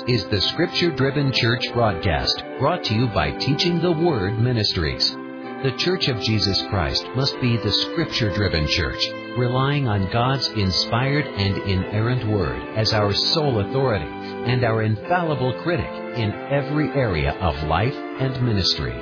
is the Scripture-Driven Church broadcast, brought to you by Teaching the Word Ministries. The Church of Jesus Christ must be the Scripture-Driven Church, relying on God's inspired and inerrant Word as our sole authority and our infallible critic in every area of life and ministry.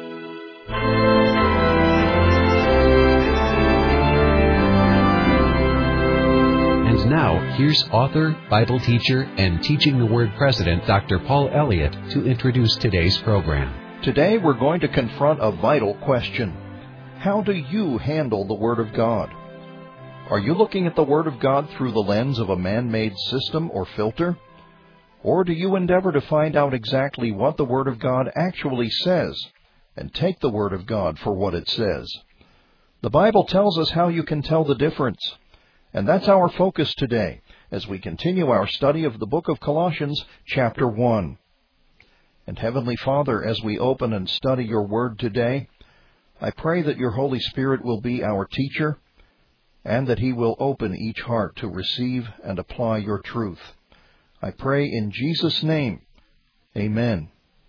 And now, here's author, Bible teacher, and Teaching the Word president, Dr. Paul Elliott, to introduce today's program. Today, we're going to confront a vital question. How do you handle the Word of God? Are you looking at the Word of God through the lens of a man-made system or filter? Or do you endeavor to find out exactly what the Word of God actually says and take the Word of God for what it says? The Bible tells us how you can tell the difference. And that's our focus today as we continue our study of the book of Colossians, chapter 1. And Heavenly Father, as we open and study your word today, I pray that your Holy Spirit will be our teacher and that he will open each heart to receive and apply your truth. I pray in Jesus' name, amen.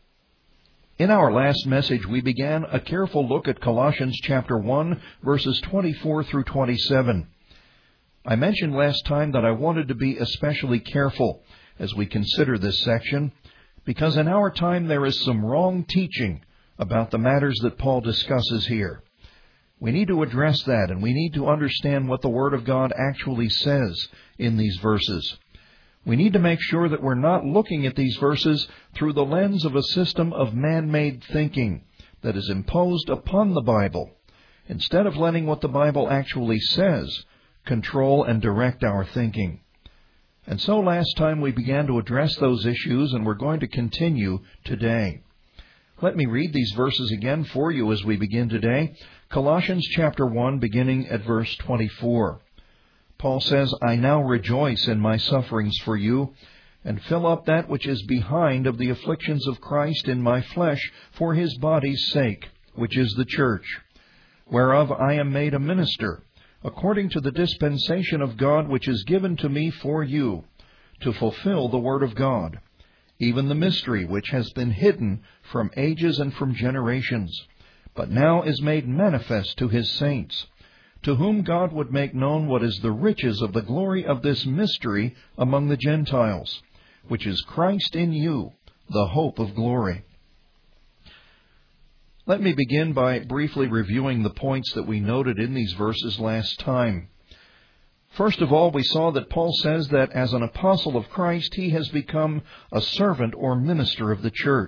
In our last message, we began a careful look at Colossians chapter 1, verses 24 through 27. I mentioned last time that I wanted to be especially careful as we consider this section, because in our time there is some wrong teaching about the matters that Paul discusses here. We need to address that, and we need to understand what the Word of God actually says in these verses. We need to make sure that we're not looking at these verses through the lens of a system of man-made thinking that is imposed upon the Bible, instead of letting what the Bible actually says control and direct our thinking. And so last time we began to address those issues, and we're going to continue today. Let me read these verses again for you as we begin today. Colossians chapter 1, beginning at verse 24. Paul says, "I now rejoice in my sufferings for you, and fill up that which is behind of the afflictions of Christ in my flesh for his body's sake, which is the church, whereof I am made a minister, according to the dispensation of God which is given to me for you, to fulfill the word of God, even the mystery which has been hidden from ages and from generations, but now is made manifest to his saints, to whom God would make known what is the riches of the glory of this mystery among the Gentiles, which is Christ in you, the hope of glory." Let me begin by briefly reviewing the points that we noted in these verses last time. First of all, we saw that Paul says that as an apostle of Christ, he has become a servant or minister of the church.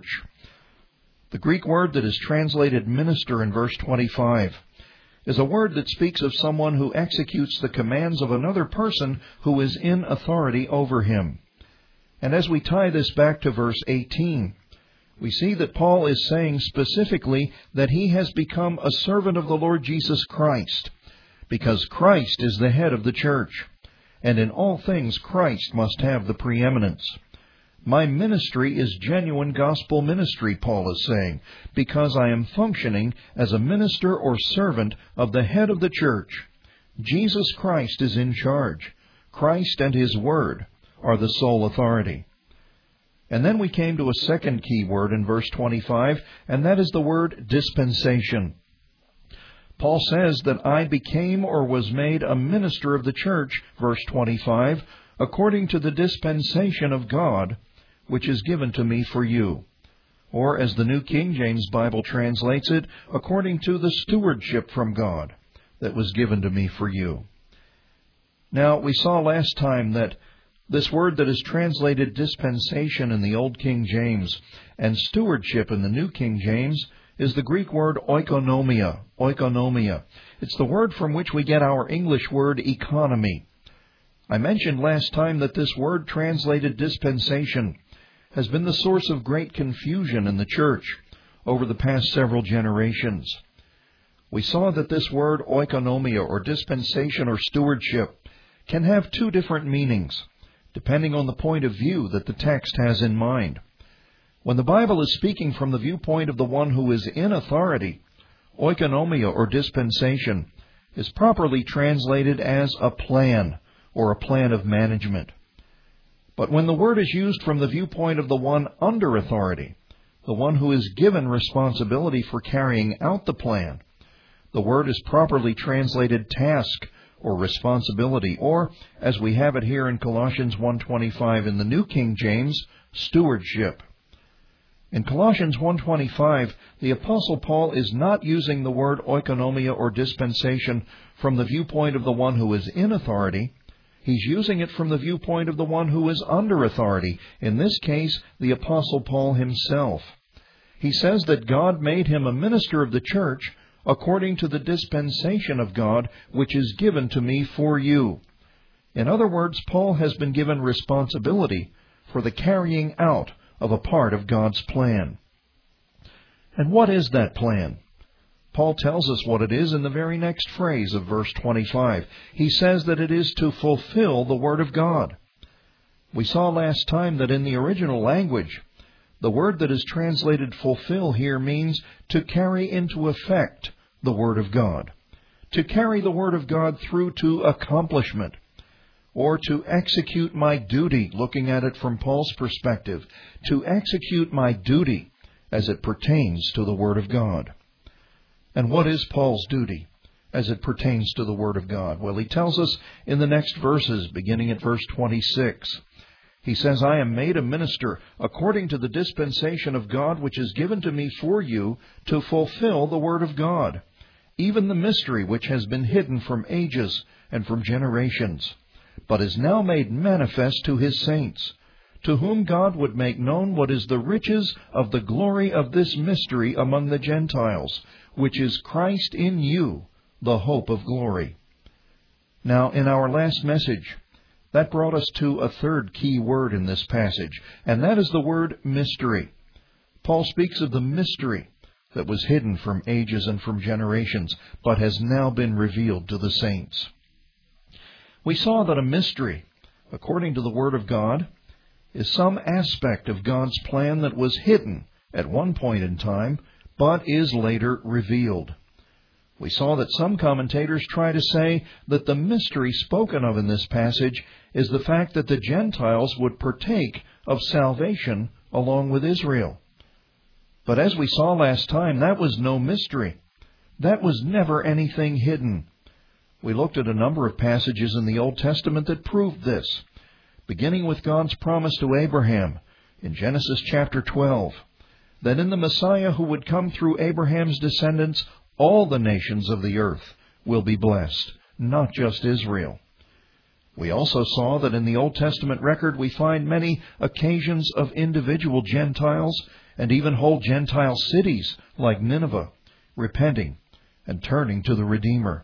The Greek word that is translated minister in verse 25 is a word that speaks of someone who executes the commands of another person who is in authority over him. And as we tie this back to verse 18, we see that Paul is saying specifically that he has become a servant of the Lord Jesus Christ, because Christ is the head of the church, and in all things Christ must have the preeminence. My ministry is genuine gospel ministry, Paul is saying, because I am functioning as a minister or servant of the head of the church. Jesus Christ is in charge. Christ and his word are the sole authority. And then we came to a second key word in verse 25, and that is the word dispensation. Paul says that I became or was made a minister of the church, verse 25, according to the dispensation of God, which is given to me for you. Or, as the New King James Bible translates it, according to the stewardship from God that was given to me for you. Now, we saw last time that this word that is translated dispensation in the Old King James and stewardship in the New King James is the Greek word oikonomia. Oikonomia. It's the word from which we get our English word economy. I mentioned last time that this word translated dispensation has been the source of great confusion in the church over the past several generations. We saw that this word oikonomia, or dispensation or stewardship, can have two different meanings, depending on the point of view that the text has in mind. When the Bible is speaking from the viewpoint of the one who is in authority, oikonomia or dispensation is properly translated as a plan or a plan of management. But when the word is used from the viewpoint of the one under authority, the one who is given responsibility for carrying out the plan, the word is properly translated task or responsibility, or, as we have it here in Colossians 1:25 in the New King James, stewardship. In Colossians 1:25, the Apostle Paul is not using the word oikonomia or dispensation from the viewpoint of the one who is in authority. He's using it from the viewpoint of the one who is under authority, in this case, the Apostle Paul himself. He says that God made him a minister of the church according to the dispensation of God, which is given to me for you. In other words, Paul has been given responsibility for the carrying out of a part of God's plan. And what is that plan? Paul tells us what it is in the very next phrase of verse 25. He says that it is to fulfill the Word of God. We saw last time that in the original language, the word that is translated fulfill here means to carry into effect the Word of God, to carry the Word of God through to accomplishment, or to execute my duty, looking at it from Paul's perspective, to execute my duty as it pertains to the Word of God. And what is Paul's duty as it pertains to the Word of God? Well, he tells us in the next verses, beginning at verse 26. He says, I am made a minister according to the dispensation of God which is given to me for you to fulfill the Word of God, even the mystery which has been hidden from ages and from generations, but is now made manifest to His saints, to whom God would make known what is the riches of the glory of this mystery among the Gentiles, which is Christ in you, the hope of glory. Now, in our last message, that brought us to a third key word in this passage, and that is the word mystery. Paul speaks of the mystery that was hidden from ages and from generations, but has now been revealed to the saints. We saw that a mystery, according to the Word of God, is some aspect of God's plan that was hidden at one point in time, but is later revealed. We saw that some commentators try to say that the mystery spoken of in this passage is the fact that the Gentiles would partake of salvation along with Israel. But as we saw last time, that was no mystery. That was never anything hidden. We looked at a number of passages in the Old Testament that proved this, beginning with God's promise to Abraham in Genesis chapter 12, that in the Messiah who would come through Abraham's descendants, all the nations of the earth will be blessed, not just Israel. We also saw that in the Old Testament record we find many occasions of individual Gentiles and even whole Gentile cities like Nineveh repenting and turning to the Redeemer.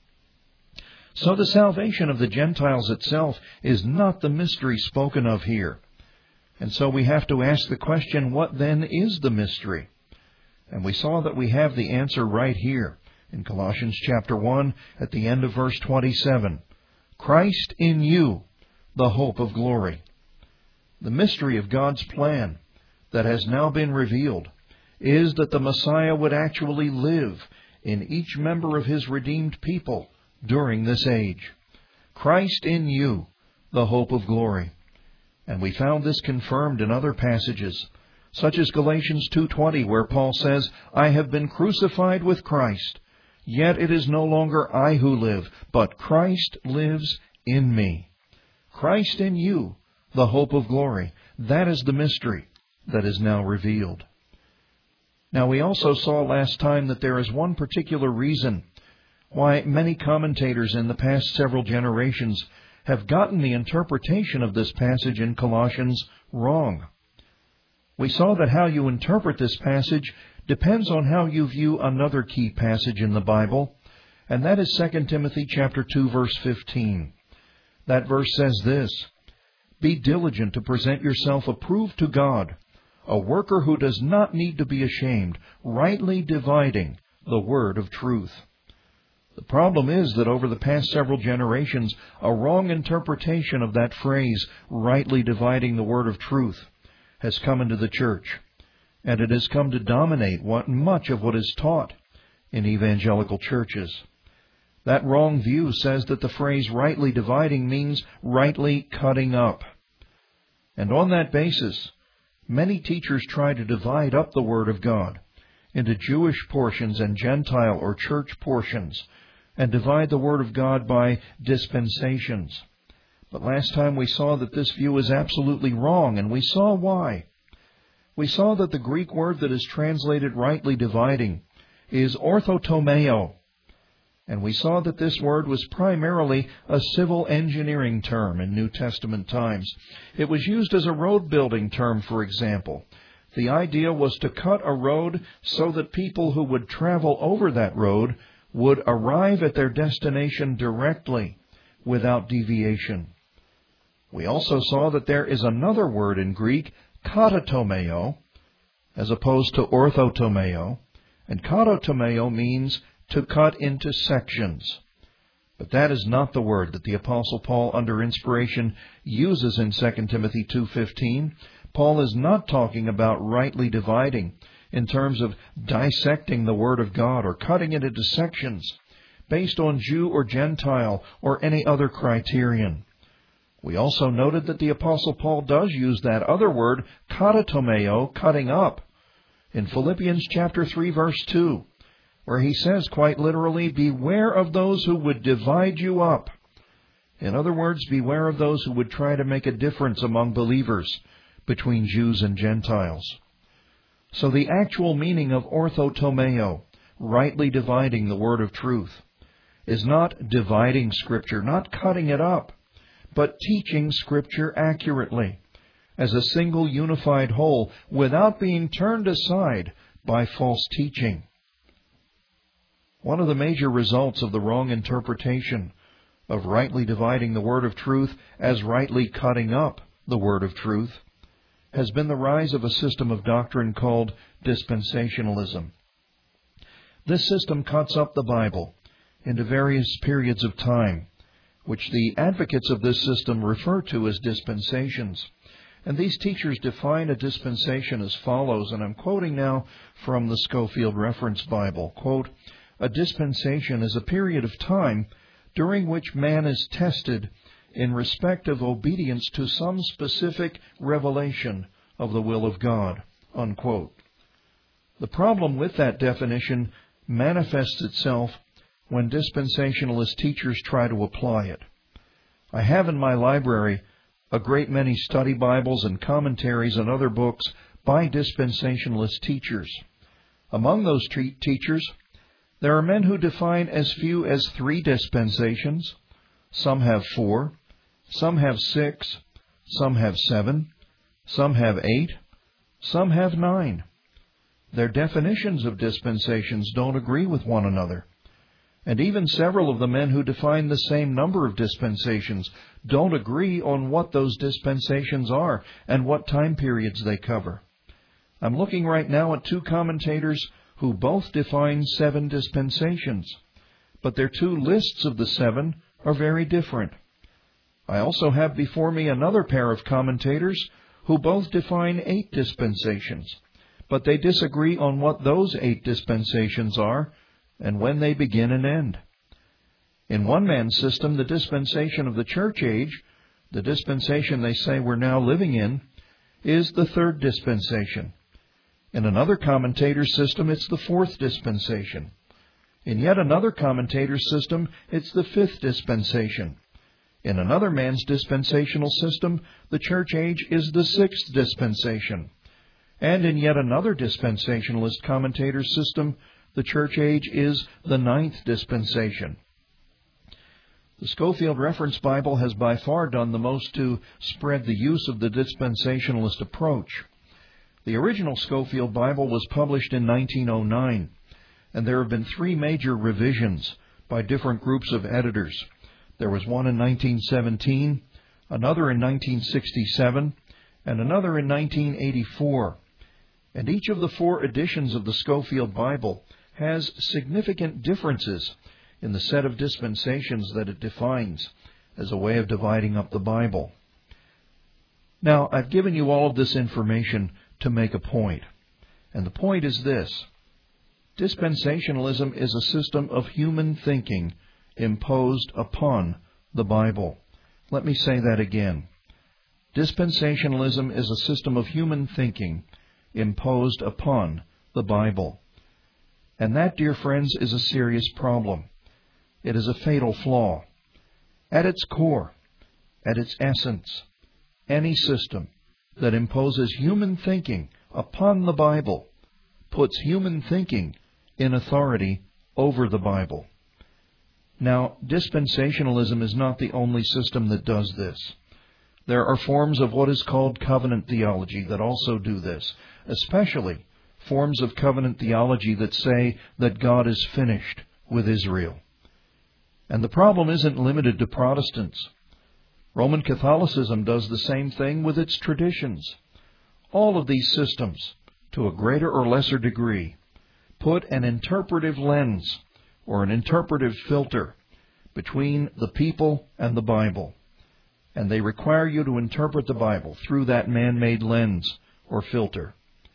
So the salvation of the Gentiles itself is not the mystery spoken of here. And so we have to ask the question, what then is the mystery? And we saw that we have the answer right here in Colossians chapter 1 at the end of verse 27. Christ in you, the hope of glory. The mystery of God's plan that has now been revealed is that the Messiah would actually live in each member of His redeemed people during this age. Christ in you, the hope of glory. And we found this confirmed in other passages, such as Galatians 2:20, where Paul says, I have been crucified with Christ, yet it is no longer I who live, but Christ lives in me. Christ in you, the hope of glory. That is the mystery that is now revealed. Now, we also saw last time that there is one particular reason why many commentators in the past several generations have gotten the interpretation of this passage in Colossians wrong. We saw that how you interpret this passage depends on how you view another key passage in the Bible, and that is 2 Timothy chapter 2, verse 15. That verse says this, Be diligent to present yourself approved to God, a worker who does not need to be ashamed, rightly dividing the word of truth. The problem is that over the past several generations, a wrong interpretation of that phrase, rightly dividing the word of truth, has come into the church, and it has come to dominate much of what is taught in evangelical churches. That wrong view says that the phrase rightly dividing means rightly cutting up. And on that basis, many teachers try to divide up the Word of God into Jewish portions and Gentile or church portions, and divide the Word of God by dispensations. But last time we saw that this view is absolutely wrong, and we saw why. We saw that the Greek word that is translated rightly dividing is orthotomeo, and we saw that this word was primarily a civil engineering term in New Testament times. It was used as a road building term, for example. The idea was to cut a road so that people who would travel over that road would arrive at their destination directly, without deviation. We also saw that there is another word in Greek, katatomeo, as opposed to orthotomeo, and katatomeo means to cut into sections. But that is not the word that the Apostle Paul, under inspiration, uses in 2 Timothy 2:15. Paul is not talking about rightly dividing in terms of dissecting the Word of God or cutting it into sections based on Jew or Gentile or any other criterion. We also noted that the Apostle Paul does use that other word, katatomeo, cutting up, in Philippians chapter 3, verse 2, where he says quite literally, beware of those who would divide you up. In other words, beware of those who would try to make a difference among believers between Jews and Gentiles. So the actual meaning of orthotomeo, rightly dividing the word of truth, is not dividing Scripture, not cutting it up, but teaching Scripture accurately, as a single unified whole, without being turned aside by false teaching. One of the major results of the wrong interpretation of rightly dividing the word of truth as rightly cutting up the word of truth has been the rise of a system of doctrine called dispensationalism. This system cuts up the Bible into various periods of time, which the advocates of this system refer to as dispensations. And these teachers define a dispensation as follows, and I'm quoting now from the Scofield Reference Bible. Quote, a dispensation is a period of time during which man is tested in respect of obedience to some specific revelation of the will of God. Unquote. The problem with that definition manifests itself when dispensationalist teachers try to apply it. I have in my library a great many study Bibles and commentaries and other books by dispensationalist teachers. Among those teachers, there are men who define as few as 3 dispensations. Some have 4. Some have 6. Some have 7. Some have 8. Some have 9. Their definitions of dispensations don't agree with one another. And even several of the men who define the same number of dispensations don't agree on what those dispensations are and what time periods they cover. I'm looking right now at 2 commentators who both define 7 dispensations, but their 2 lists of the 7 are very different. I also have before me another pair of commentators who both define 8 dispensations, but they disagree on what those 8 dispensations are and when they begin and end. In one man's system, the dispensation of the church age, the dispensation they say we're now living in, is the 3rd dispensation. In another commentator's system, it's the 4th dispensation. In yet another commentator's system, it's the 5th dispensation. In another man's dispensational system, the church age is the 6th dispensation. And in yet another dispensationalist commentator's system, the church age is the 9th dispensation. The Scofield Reference Bible has by far done the most to spread the use of the dispensationalist approach. The original Scofield Bible was published in 1909, and there have been 3 major revisions by different groups of editors. There was one in 1917, another in 1967, and another in 1984. And each of the 4 editions of the Scofield Bible has significant differences in the set of dispensations that it defines as a way of dividing up the Bible. Now, I've given you all of this information to make a point. And the point is this. Dispensationalism is a system of human thinking imposed upon the Bible. Let me say that again. Dispensationalism is a system of human thinking imposed upon the Bible. And that, dear friends, is a serious problem. It is a fatal flaw. At its core, at its essence, any system that imposes human thinking upon the Bible puts human thinking in authority over the Bible. Now, dispensationalism is not the only system that does this. There are forms of what is called covenant theology that also do this, especially forms of covenant theology that say that God is finished with Israel. And the problem isn't limited to Protestants. Roman Catholicism does the same thing with its traditions. All of these systems, to a greater or lesser degree, put an interpretive lens or an interpretive filter between the people and the Bible. And they require you to interpret the Bible through that man-made lens or filter.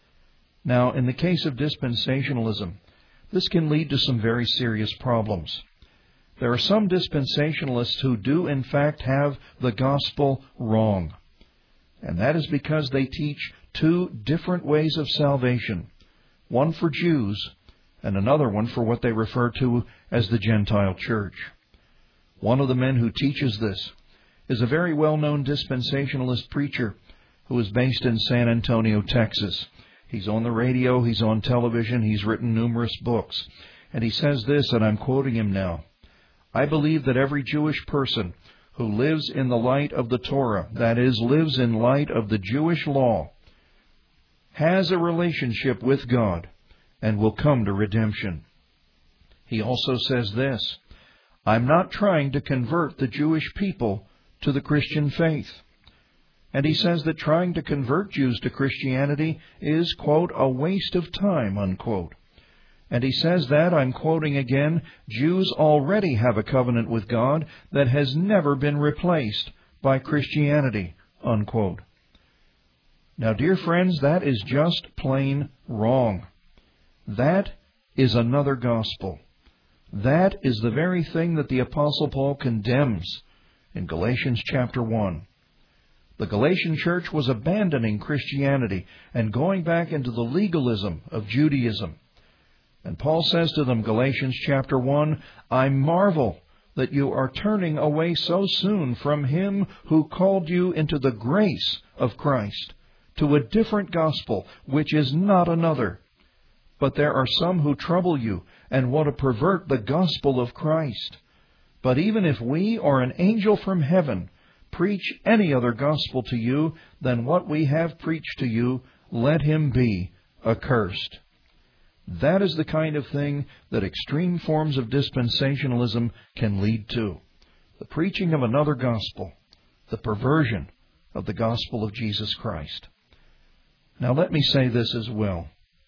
Now, in the case of dispensationalism, this can lead to some very serious problems. There are some dispensationalists who do, in fact, have the gospel wrong. And that is because they teach two different ways of salvation, one for Jews and another one for what they refer to as the Gentile church. One of the men who teaches this is a very well-known dispensationalist preacher who is based in San Antonio, Texas. He's on the radio, he's on television, he's written numerous books. And he says this, and I'm quoting him now, "I believe that every Jewish person who lives in the light of the Torah, that is, lives in light of the Jewish law, has a relationship with God and will come to redemption." He also says this, "I'm not trying to convert the Jewish people to the Christian faith." And he says that trying to convert Jews to Christianity is, quote, "a waste of time," unquote. And he says that, I'm quoting again, "Jews already have a covenant with God that has never been replaced by Christianity," unquote. Now, dear friends, that is just plain wrong. That is another gospel. That is the very thing that the Apostle Paul condemns in Galatians chapter 1. The Galatian church was abandoning Christianity and going back into the legalism of Judaism. And Paul says to them, Galatians chapter 1, "I marvel that you are turning away so soon from Him who called you into the grace of Christ, to a different gospel, which is not another. But there are some who trouble you and want to pervert the gospel of Christ. But even if we or an angel from heaven preach any other gospel to you than what we have preached to you, let him be accursed." That is the kind of thing that extreme forms of dispensationalism can lead to. The preaching of another gospel, the perversion of the gospel of Jesus Christ. Now let me say this as well.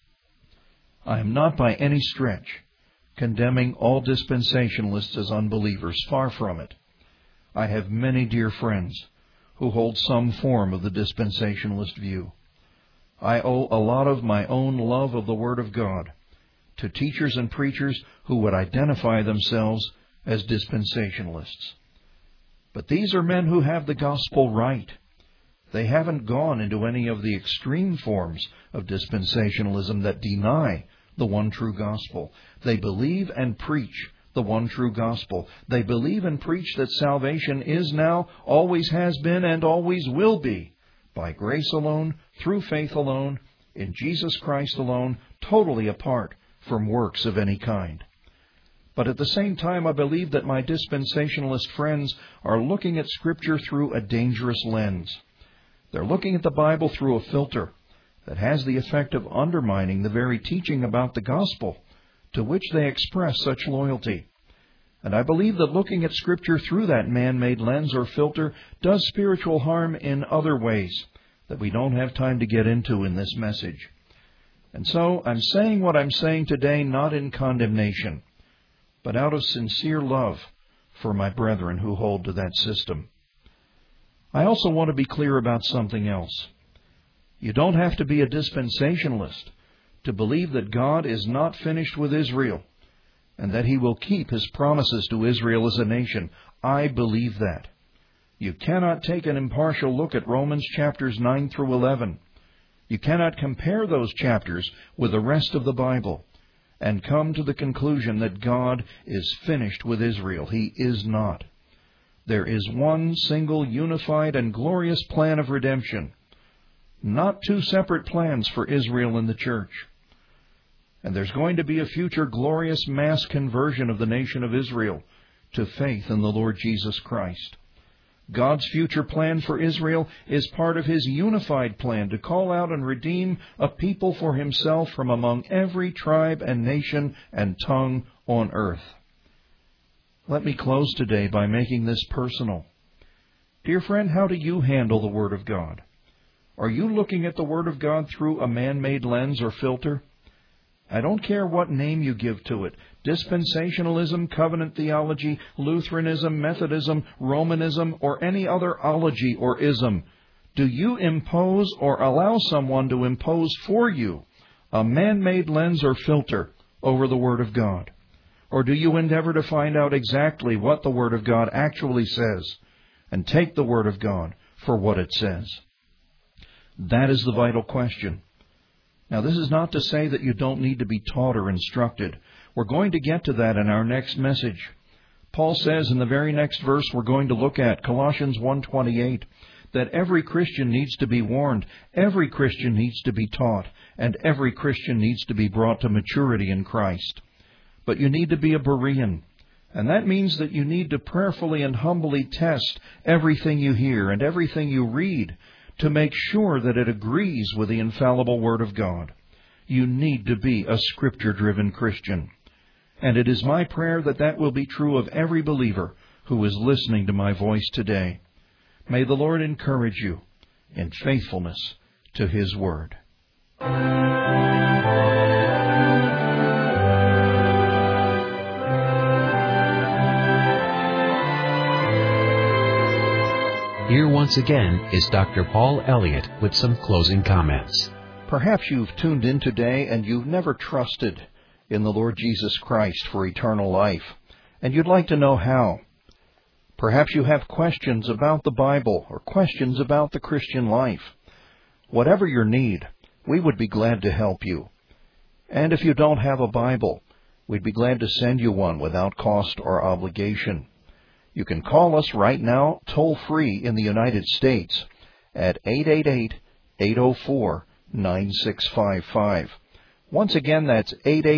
I am not by any stretch condemning all dispensationalists as unbelievers. Far from it. I have many dear friends who hold some form of the dispensationalist view. I owe a lot of my own love of the Word of God to teachers and preachers who would identify themselves as dispensationalists. But these are men who have the gospel right. They haven't gone into any of the extreme forms of dispensationalism that deny the one true gospel. They believe and preach the one true gospel. They believe and preach that salvation is now, always has been, and always will be by grace alone, through faith alone, in Jesus Christ alone, totally apart from works of any kind. But at the same time, I believe that my dispensationalist friends are looking at Scripture through a dangerous lens. They're looking at the Bible through a filter that has the effect of undermining the very teaching about the gospel to which they express such loyalty. And I believe that looking at Scripture through that man-made lens or filter does spiritual harm in other ways that we don't have time to get into in this message. And so I'm saying what I'm saying today not in condemnation, but out of sincere love for my brethren who hold to that system. I also want to be clear about something else. You don't have to be a dispensationalist to believe that God is not finished with Israel and that He will keep His promises to Israel as a nation. I believe that. You cannot take an impartial look at Romans chapters 9 through 11. You cannot compare those chapters with the rest of the Bible and come to the conclusion that God is finished with Israel. He is not. There is one single, unified, and glorious plan of redemption, not two separate plans for Israel and the church. And there's going to be a future glorious mass conversion of the nation of Israel to faith in the Lord Jesus Christ. God's future plan for Israel is part of His unified plan to call out and redeem a people for Himself from among every tribe and nation and tongue on earth. Let me close today by making this personal. Dear friend, how do you handle the Word of God? Are you looking at the Word of God through a man-made lens or filter? I don't care what name you give to it. Dispensationalism, covenant theology, Lutheranism, Methodism, Romanism, or any other ology or ism. Do you impose or allow someone to impose for you a man-made lens or filter over the Word of God? Or do you endeavor to find out exactly what the Word of God actually says and take the Word of God for what it says? That is the vital question. Now, this is not to say that you don't need to be taught or instructed. We're going to get to that in our next message. Paul says in the very next verse we're going to look at, Colossians 1:28, that every Christian needs to be warned, every Christian needs to be taught, and every Christian needs to be brought to maturity in Christ. But you need to be a Berean, and that means that you need to prayerfully and humbly test everything you hear and everything you read to make sure that it agrees with the infallible Word of God. You need to be a Scripture-driven Christian. And it is my prayer that that will be true of every believer who is listening to my voice today. May the Lord encourage you in faithfulness to His Word. Here once again is Dr. Paul Elliott with some closing comments. Perhaps you've tuned in today and you've never trusted in the Lord Jesus Christ for eternal life, and you'd like to know how. Perhaps you have questions about the Bible or questions about the Christian life. Whatever your need, we would be glad to help you. And if you don't have a Bible, we'd be glad to send you one without cost or obligation. You can call us right now, toll-free in the United States, at 888-804-9655. Once again, that's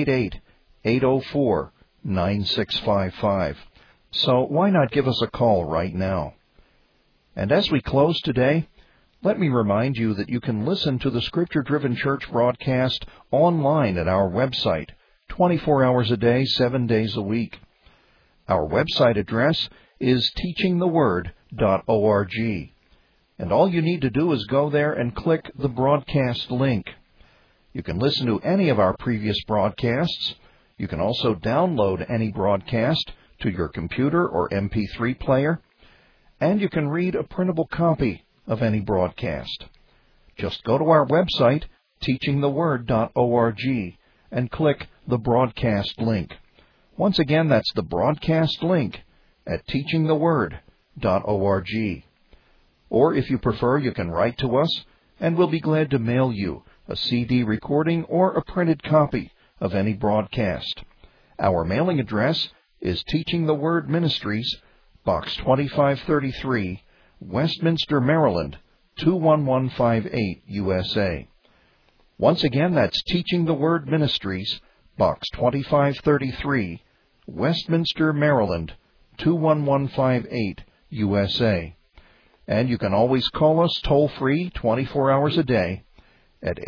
888-804-9655. So why not give us a call right now? And as we close today, let me remind you that you can listen to the Scripture-Driven Church broadcast online at our website, 24 hours a day, 7 days a week. Our website address is teachingtheword.org. And all you need to do is go there and click the broadcast link. You can listen to any of our previous broadcasts. You can also download any broadcast to your computer or MP3 player. And you can read a printable copy of any broadcast. Just go to our website, teachingtheword.org, and click the broadcast link. Once again, that's the broadcast link at teachingtheword.org. Or if you prefer, you can write to us, and we'll be glad to mail you a CD recording or a printed copy of any broadcast. Our mailing address is Teaching the Word Ministries, Box 2533, Westminster, Maryland, 21158, USA. Once again, that's Teaching the Word Ministries, Box 2533, Westminster, Maryland, 21158, USA. And you can always call us toll-free 24 hours a day at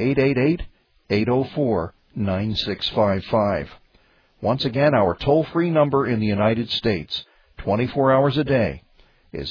888-804-9655. Once again, our toll-free number in the United States, 24 hours a day, is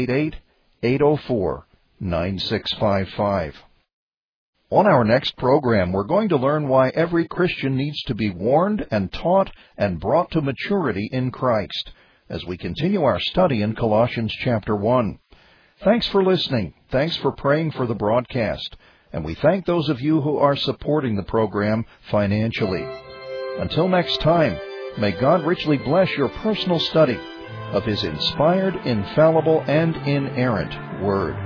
888-804-9655. On our next program, we're going to learn why every Christian needs to be warned and taught and brought to maturity in Christ, as we continue our study in Colossians chapter 1. Thanks for listening. Thanks for praying for the broadcast. And we thank those of you who are supporting the program financially. Until next time, may God richly bless your personal study of His inspired, infallible, and inerrant Word.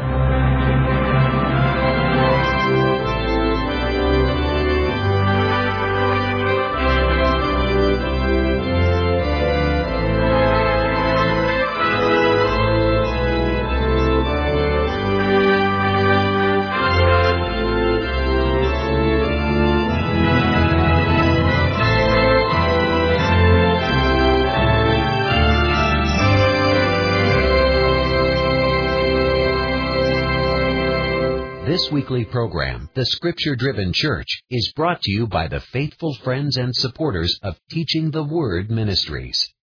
This weekly program, The Scripture-Driven Church, is brought to you by the faithful friends and supporters of Teaching the Word Ministries.